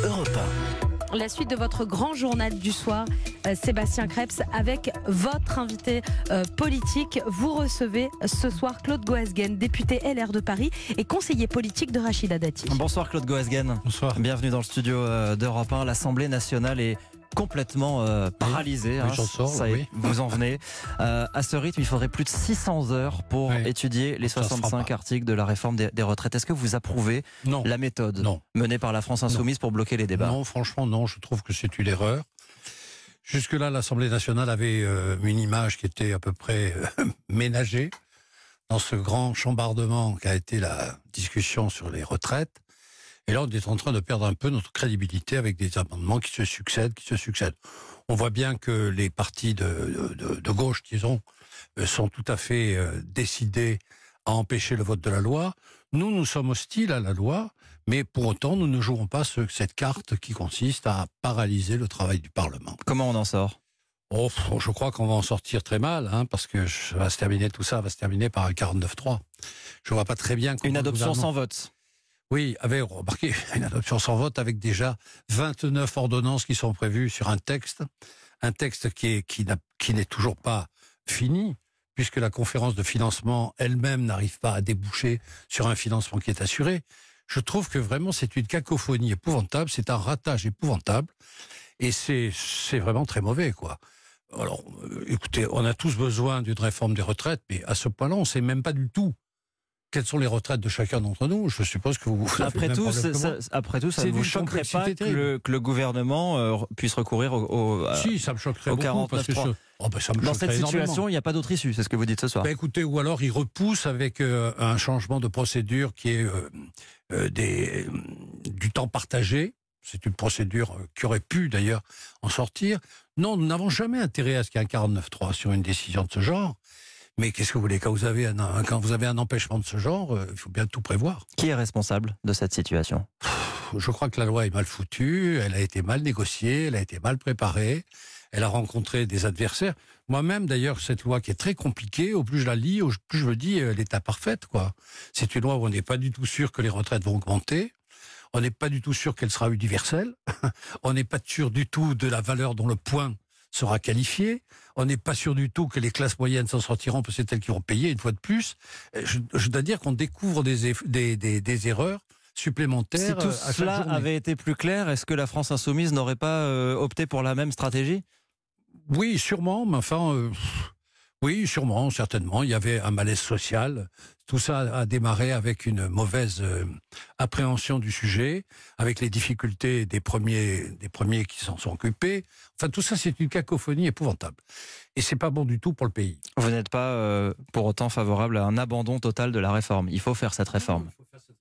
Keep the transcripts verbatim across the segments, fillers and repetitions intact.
Europe un. La suite de votre grand journal du soir, euh, Sébastien Krebs, avec votre invité euh, politique. Vous recevez ce soir Claude Goasguen, député L R de Paris et conseiller politique de Rachida Dati. Bonsoir Claude Goasguen. Bonsoir. Bienvenue dans le studio euh, d'Europe un. L'Assemblée nationale est complètement euh, paralysée. Oui, hein, j'en sors, ça y est, oui. vous en venez. Euh, à ce rythme, il faudrait plus de six cents heures pour Oui. étudier les Ça se fera soixante-cinq pas. articles de la réforme des, des retraites. Est-ce que vous approuvez Non. la méthode Non. menée par la France Insoumise pour bloquer les débats? Non, franchement, non. Je trouve que c'est une erreur. Jusque-là, l'Assemblée nationale avait euh, une image qui était à peu près euh, ménagée dans ce grand chambardement qu'a été la discussion sur les retraites. Et là, on est en train de perdre un peu notre crédibilité avec des amendements qui se succèdent, qui se succèdent. On voit bien que les partis de, de, de gauche, disons, euh, sont tout à fait euh, décidés à empêcher le vote de la loi. Nous, nous sommes hostiles à la loi, mais pour autant, nous ne jouons pas ce, cette carte qui consiste à paralyser le travail du Parlement. Comment on en sort? Oh, je crois qu'on va en sortir très mal, hein, parce que ça va se terminer, tout ça va se terminer par un quarante-neuf trois. Je vois pas très bien comment Une le adoption gouvernement- sans vote. Oui, avec, remarquez, une adoption sans vote avec déjà vingt-neuf ordonnances qui sont prévues sur un texte, un texte qui est, qui n'a, qui n'est toujours pas fini, puisque la conférence de financement elle-même n'arrive pas à déboucher sur un financement qui est assuré. Je trouve que vraiment c'est une cacophonie épouvantable, c'est un ratage épouvantable, et c'est, c'est vraiment très mauvais, quoi. Alors, euh, écoutez, on a tous besoin d'une réforme des retraites, mais à ce point-là, on ne sait même pas du tout quelles sont les retraites de chacun d'entre nous. Je suppose que vous... avez Après le même tout, problème c'est- que moi. ça, après tout, ça C'est ne vous d'une choquerait pas complexité que terrible. le, que le gouvernement euh, puisse recourir au, au- à- Si, ça me choquerait au beaucoup, parce que quarante-neuf ce- oh, ben, ça me Dans choquerait cette énormément. situation, il n'y a pas d'autre issue, c'est ce que vous dites ce soir. Ben, écoutez, ou alors il repousse avec euh, un changement de procédure qui est euh, euh, des, euh, du temps partagé. C'est une procédure euh, qui aurait pu d'ailleurs en sortir. Non, nous n'avons jamais intérêt à ce qu'il y ait un quarante-neuf trois sur une décision de ce genre. Mais qu'est-ce que vous voulez, quand vous avez un, un- quand vous avez un empêchement de ce genre, euh, il faut bien tout prévoir. Qui est responsable de cette situation? Je crois que la loi est mal foutue, elle a été mal négociée, elle a été mal préparée, elle a rencontré des adversaires. Moi-même, d'ailleurs, cette loi qui est très compliquée, au plus je la lis, au plus je me dis, euh, elle est imparfaite, quoi. C'est une loi où on n'est pas du tout sûr que les retraites vont augmenter, on n'est pas du tout sûr qu'elle sera universelle, on n'est pas sûr du tout de la valeur dont le point sera qualifié, on n'est pas sûr du tout que les classes moyennes s'en sortiront, parce que c'est elles qui vont payer une fois de plus. Je, je dois dire qu'on découvre des, eff- des, des, des erreurs supplémentaires. Si tout euh, à chaque cela journée. avait été plus clair, est-ce que la France Insoumise n'aurait pas euh, opté pour la même stratégie? Oui, sûrement, mais enfin, euh, oui, sûrement, certainement. Il y avait un malaise social. Tout ça a démarré avec une mauvaise euh, appréhension du sujet, avec les difficultés des premiers, des premiers qui s'en sont occupés. Enfin, tout ça, c'est une cacophonie épouvantable. Et c'est pas bon du tout pour le pays. Vous n'êtes pas euh, pour autant favorable à un abandon total de la réforme. Il faut faire cette réforme.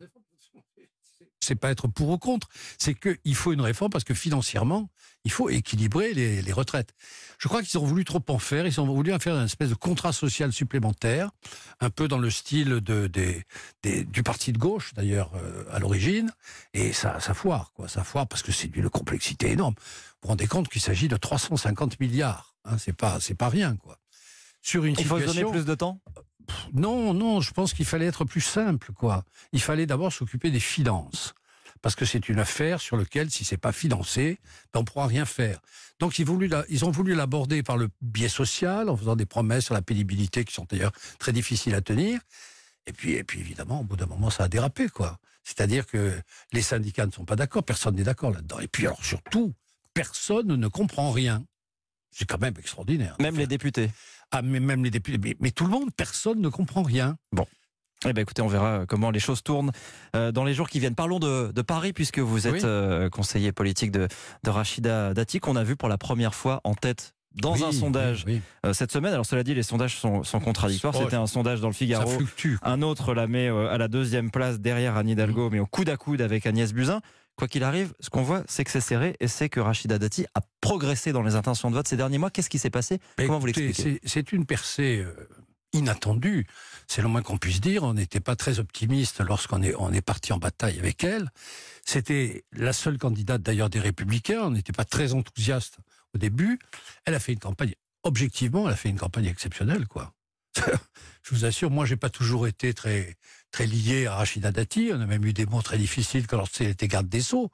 C'est pas être pour ou contre, c'est qu'il faut une réforme parce que financièrement, il faut équilibrer les, les retraites. Je crois qu'ils ont voulu trop en faire, ils ont voulu en faire une espèce de contrat social supplémentaire, un peu dans le style de, des, des, du parti de gauche d'ailleurs euh, à l'origine, et ça, ça foire, quoi, ça foire parce que c'est d'une complexité énorme. Vous vous rendez compte qu'il s'agit de trois cent cinquante milliards, hein, c'est pas, c'est pas rien, quoi. Sur une Il faut se situation... donner plus de temps? Non, non, je pense qu'il fallait être plus simple, quoi. Il fallait d'abord s'occuper des finances. Parce que c'est une affaire sur laquelle, si c'est pas financé, ben on pourra rien faire. Donc, ils, voulu la- ils ont voulu l'aborder par le biais social, en faisant des promesses sur la pénibilité qui sont d'ailleurs très difficiles à tenir. Et puis, et puis évidemment, au bout d'un moment, ça a dérapé, quoi. C'est-à-dire que les syndicats ne sont pas d'accord, personne n'est d'accord là-dedans. Et puis, alors, surtout, personne ne comprend rien. C'est quand même extraordinaire. Même les députés. Ah, mais même les députés. Mais, mais tout le monde, personne ne comprend rien. Eh bien, écoutez, on verra comment les choses tournent euh, dans les jours qui viennent. Parlons de, de Paris, puisque vous êtes Oui. euh, conseiller politique de, de Rachida Dati, qu'on a vu pour la première fois en tête dans Oui, un sondage oui, oui. euh, cette semaine. Alors, cela dit, les sondages sont, sont contradictoires. Oh, C'était un sondage dans le Ça Figaro. fluctue. Un autre la met euh, à la deuxième place derrière Anne Hidalgo, mais au coude à coude avec Agnès Buzyn. Quoi qu'il arrive, ce qu'on voit, c'est que c'est serré et c'est que Rachida Dati a progressé dans les intentions de vote ces derniers mois. Qu'est-ce qui s'est passé? Mais Comment vous écoutez, l'expliquez? c'est, c'est une percée euh, inattendue. C'est le moins qu'on puisse dire. On n'était pas très optimiste lorsqu'on est, on est parti en bataille avec elle. C'était la seule candidate d'ailleurs des Républicains. On n'était pas très enthousiaste au début. Elle a fait une campagne, objectivement, elle a fait une campagne exceptionnelle, quoi. Je vous assure, moi, j'ai pas toujours été très, très lié à Rachida Dati. On a même eu des mots très difficiles quand elle était garde des Sceaux.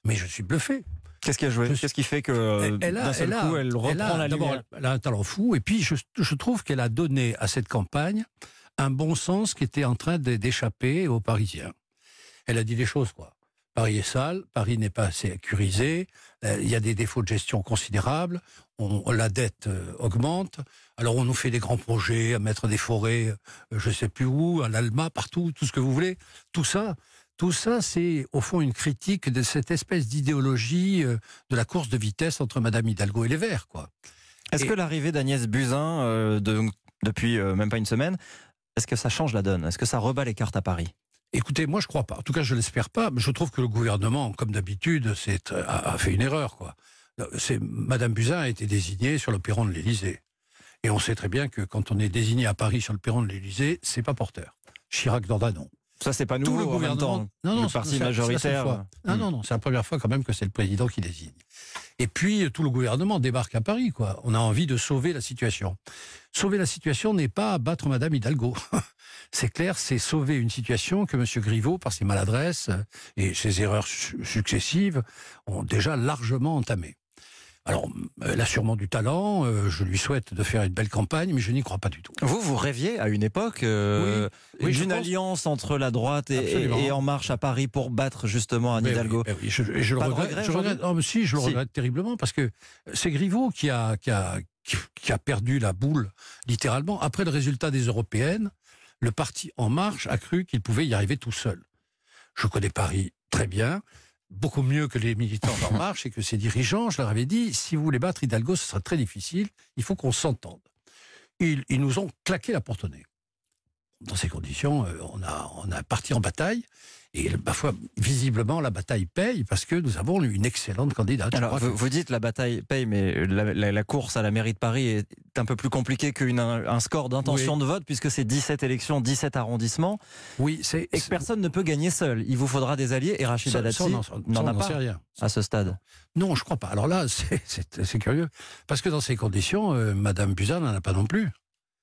Mais je suis bluffé. Qu'est-ce qui a joué? Je- Qu'est-ce qui fait que Elle a- d'un seul elle a- coup, elle reprend elle a- la d'abord, lumière? elle a un talent fou, et puis je, je trouve qu'elle a donné à cette campagne un bon sens qui était en train de- d'échapper aux Parisiens. Elle a dit les choses, quoi. Paris est sale, Paris n'est pas assez sécurisé, euh, il y a des défauts de gestion considérables, on, la dette euh, augmente, alors on nous fait des grands projets, à mettre des forêts, euh, je sais plus où, à l'Alma, partout, tout ce que vous voulez. Tout ça, tout ça, c'est au fond une critique de cette espèce d'idéologie euh, de la course de vitesse entre Madame Hidalgo et les Verts, quoi. Est-ce Et- que l'arrivée d'Agnès Buzyn, euh, de- depuis euh, même pas une semaine, est-ce que ça change la donne? Est-ce que ça rebat les cartes à Paris? Écoutez, moi je crois pas. En tout cas, je l'espère pas. Mais je trouve que le gouvernement, comme d'habitude, c'est, a, a fait une erreur, quoi. C'est, Madame Buzyn a été désignée sur le perron de l'Élysée. Et on sait très bien que quand on est désigné à Paris sur le perron de l'Élysée, c'est pas porteur. Chirac Dordanon. Ça, c'est pas Tout nouveau le en même gouvernement. temps. Non, non, le c'est- parti c'est- c'est la seule majoritaire. fois. Non, Hmm. non, non, c'est la première fois quand même que c'est le président qui désigne. Et puis, tout le gouvernement débarque à Paris, quoi. On a envie de sauver la situation. Sauver la situation n'est pas abattre Madame Hidalgo. C'est clair, c'est sauver une situation que M. Griveaux, par ses maladresses et ses erreurs su- successives, ont déjà largement entamées. Alors, elle a sûrement du talent, euh, je lui souhaite de faire une belle campagne, mais je n'y crois pas du tout. Vous, vous rêviez à une époque euh, Oui, oui, je d'une pense- alliance entre la droite et, Absolument. et En Marche à Paris pour battre justement Anne Ben Hidalgo. oui, ben oui, je, je le Pas de regrette. regret je aujourd'hui regrette- non, mais si, je le Si. regrette terriblement parce que c'est Griveaux qui a, qui, a, qui, qui a perdu la boule, littéralement. Après le résultat des européennes, le parti En Marche a cru qu'il pouvait y arriver tout seul. Je connais Paris très bien, beaucoup mieux que les militants d'En Marche et que ses dirigeants. Je leur avais dit, si vous voulez battre Hidalgo, ce sera très difficile, il faut qu'on s'entende. Ils, ils nous ont claqué la porte au nez. Dans ces conditions, euh, on a, on a parti en bataille. Et parfois, visiblement, la bataille paye parce que nous avons une excellente candidate. Je Alors, crois vous, que- vous dites la bataille paye, mais la, la- la course à la mairie de Paris est un peu plus compliquée qu'un un score d'intention Oui. de vote, puisque c'est dix-sept élections, dix-sept arrondissements, Oui, c'est. et que personne ne peut gagner seul. Il vous faudra des alliés, et Rachida ça- Dati ça, on n'en- ça, n'en on a n'en pas sait rien. à ce stade. Non, je crois pas. Alors là, c'est- c'est c'est curieux. Parce que dans ces conditions, euh, Madame Buzyn n'en a pas non plus.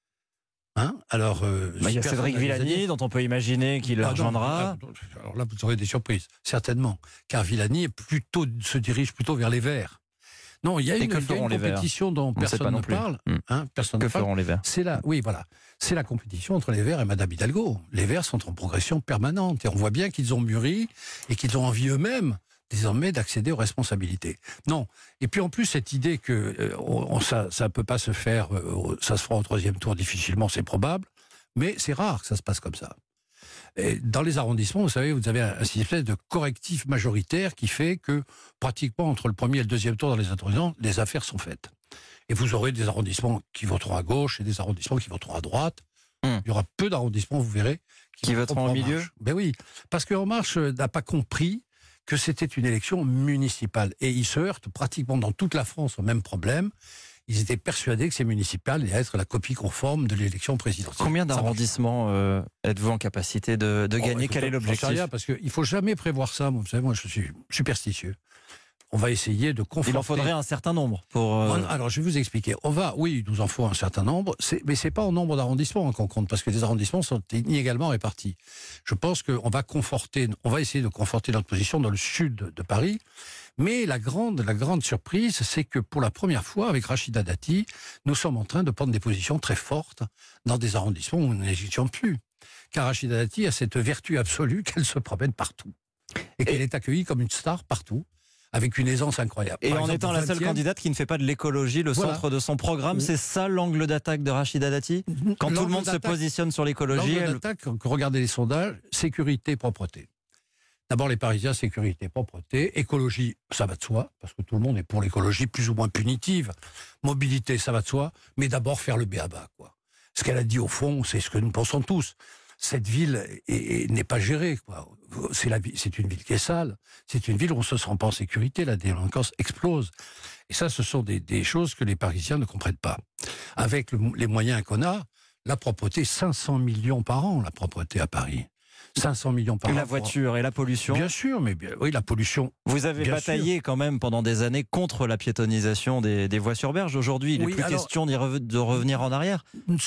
Hein Alors, euh, Bah, il y a si Cédric personne n'a des Villani, alliés- dont on peut imaginer qu'il Ah la non, rejoindra. ah, alors là, vous aurez des surprises, certainement. Car Villani est plutôt, se dirige plutôt vers les Verts. Non, il y a Et une, que il y a feront une les Verts? compétition dont On ne sait personne pas ne non plus. parle. Hmm. Hein, personne Que ne parle. feront les Verts? C'est la, oui, voilà. C'est la compétition entre les Verts et Madame Hidalgo. Les Verts sont en progression permanente et on voit bien qu'ils ont mûri et qu'ils ont envie eux-mêmes désormais d'accéder aux responsabilités. Non. Et puis en plus cette idée que euh, on, on- ça ça peut pas se faire, euh, au- ça se fera au troisième tour difficilement, c'est probable, mais c'est rare que ça se passe comme ça. Et dans les arrondissements, vous savez, vous avez un, un espèce de correctif majoritaire qui fait que pratiquement entre le premier et le deuxième tour dans les arrondissements, les affaires sont faites. Et vous aurez des arrondissements qui voteront à gauche et des arrondissements qui voteront à droite. Hmm. Il y aura peu d'arrondissements, vous verrez, Qui voteront En au milieu Marche. Ben oui, parce qu'En Marche euh, n'a pas compris que c'était une élection municipale. Et ils se heurtent pratiquement dans toute la France au même problème. Ils étaient persuadés que ces municipales allaient être la copie conforme de l'élection présidentielle. Combien Ça marche. d'arrondissements euh, êtes-vous en capacité de, de Oh, gagner? écoute, Quel est j'en sais l'objectif? rien, parce qu'il ne faut jamais prévoir ça. Vous savez, moi, je suis superstitieux. On va essayer de conforter... Il en faudrait un certain nombre pour. euh, On- Alors, je vais vous expliquer. On va, oui, il nous en faut un certain nombre, c'est- mais c'est pas en nombre d'arrondissements qu'on compte, parce que les arrondissements sont inégalement répartis. Je pense qu'on va conforter, on va essayer de conforter notre position dans le sud de Paris, mais la grande, la grande surprise, c'est que pour la première fois, avec Rachida Dati, nous sommes en train de prendre des positions très fortes dans des arrondissements où nous n'exigeons plus. Car Rachida Dati a cette vertu absolue qu'elle se promène partout. Et qu'elle est accueillie comme une star partout, avec une aisance incroyable. Et Par en exemple, étant la seule vingtième, candidate qui ne fait pas de l'écologie le Voilà. centre de son programme, Oui. c'est ça l'angle d'attaque de Rachida Dati? Quand tout le l'angle monde se d'attaque- positionne sur l'écologie, L'angle elle... d'attaque, quand vous regardez les sondages, sécurité, propreté. D'abord les Parisiens, sécurité, propreté. Écologie, ça va de soi, parce que tout le monde est pour l'écologie plus ou moins punitive. Mobilité, ça va de soi, mais d'abord faire le b a ba, quoi. Ce qu'elle a dit au fond, c'est ce que nous pensons tous. Cette ville est- est- n'est pas gérée, quoi. C'est la vi- c'est une ville qui est sale. C'est une ville où on se sent pas en sécurité, la délinquance explose. Et ça, ce sont des, des choses que les Parisiens ne comprennent pas. Avec le- les moyens qu'on a, la propreté, cinq cents millions par an, la propreté à Paris. cinq cents millions par Et an. la pour- voiture et la pollution. Bien sûr, mais bien, oui, la pollution. Vous avez Bien bataillé quand même pendant des années contre la piétonisation des, des voies sur berge. Aujourd'hui, il n'est Oui, plus alors- question d'y rev- de revenir en arrière.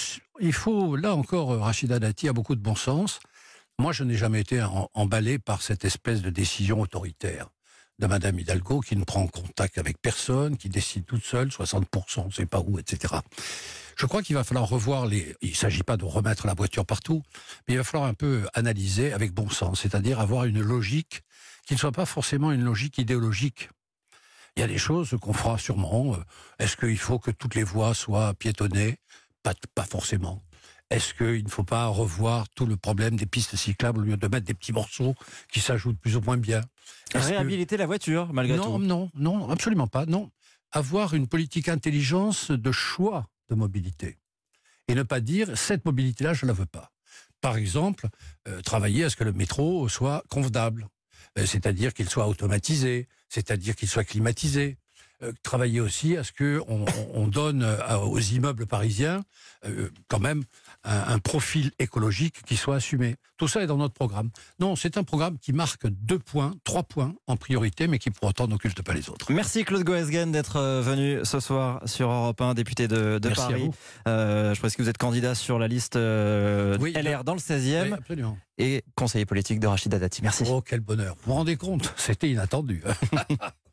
Il faut, là encore, Rachida Dati a beaucoup de bon sens. Moi, je n'ai jamais été en- emballé par cette espèce de décision autoritaire. de Madame Hidalgo, qui ne prend contact avec personne, qui décide toute seule, soixante pour cent, on ne sait pas où, et cetera. Je crois qu'il va falloir revoir les... Il ne s'agit pas de remettre la voiture partout, mais il va falloir un peu analyser avec bon sens, c'est-à-dire avoir une logique qui ne soit pas forcément une logique idéologique. Il y a des choses qu'on fera sûrement. Est-ce qu'il faut que toutes les voies soient piétonnées ? Pas, pas forcément. Est-ce qu'il ne faut pas revoir tout le problème des pistes cyclables au lieu de mettre des petits morceaux qui s'ajoutent plus ou moins bien ? Est-ce Réhabiliter que... la voiture, malgré non, tout. Non, non, absolument pas. Non. Avoir une politique intelligence de choix de mobilité. Et ne pas dire, cette mobilité-là, je ne la veux pas. Par exemple, euh, travailler à ce que le métro soit convenable. Euh, c'est-à-dire qu'il soit automatisé, c'est-à-dire qu'il soit climatisé. Euh, travailler aussi à ce qu'on on, on donne à, aux immeubles parisiens euh, quand même un, un profil écologique qui soit assumé. Tout ça est dans notre programme. Non, c'est un programme qui marque deux points, trois points en priorité, mais qui pour autant n'occulte pas les autres. Merci Claude Goesgen d'être venu ce soir sur Europe un, député de, de Merci Paris. Euh, je pense que vous êtes candidat sur la liste euh, oui, L R dans le seizième. Oui, absolument. Et conseiller politique de Rachida Dati. Merci. Oh, quel bonheur. Vous vous rendez compte ? C'était inattendu.